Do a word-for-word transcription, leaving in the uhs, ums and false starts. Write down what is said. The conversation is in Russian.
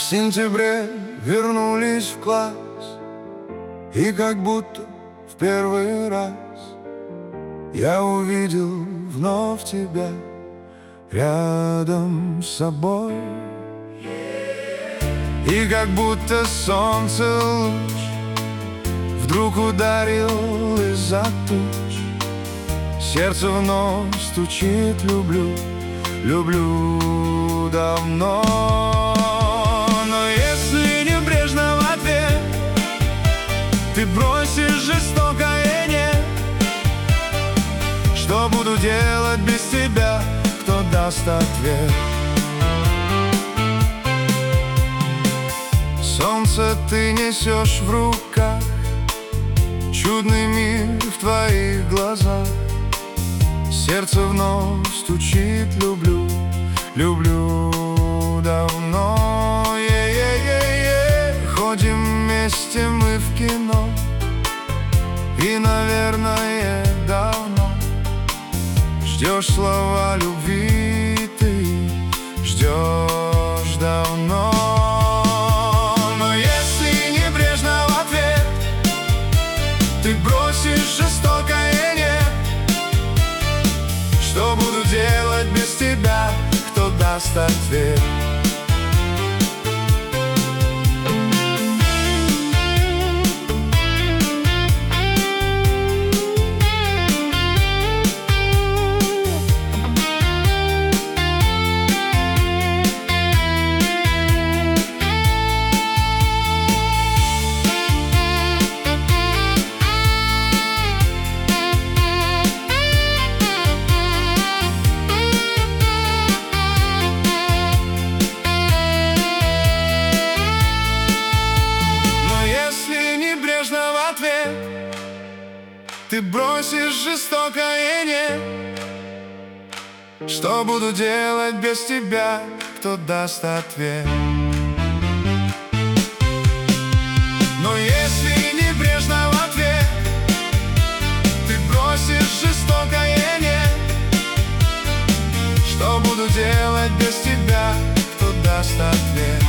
сентябре вернулись в класс, и как будто в первый раз я увидел вновь тебя рядом с собой. И как будто солнце луч вдруг ударил из-за туч, сердце вновь стучит: люблю, люблю давно. Но если небрежно в ответ ты бросишь жестокое «нет», что буду делать без тебя? Кто даст ответ? Солнце ты несешь в руках, чудный мир в твоих глазах, сердце вновь стучит: люблю, люблю давно. Е-е-е-е. Ходим вместе мы в кино, и, наверное, давно ждешь слова любви, ты ждешь давно. Но если небрежно в ответ ты бросишь жестокое «нет», что буду делать без тебя? Кто даст ответ? Ты бросишь жестокое «нет», что буду делать без тебя? Кто даст ответ? Но если небрежно в ответ ты бросишь жестокое «нет», что буду делать без тебя? Кто даст ответ?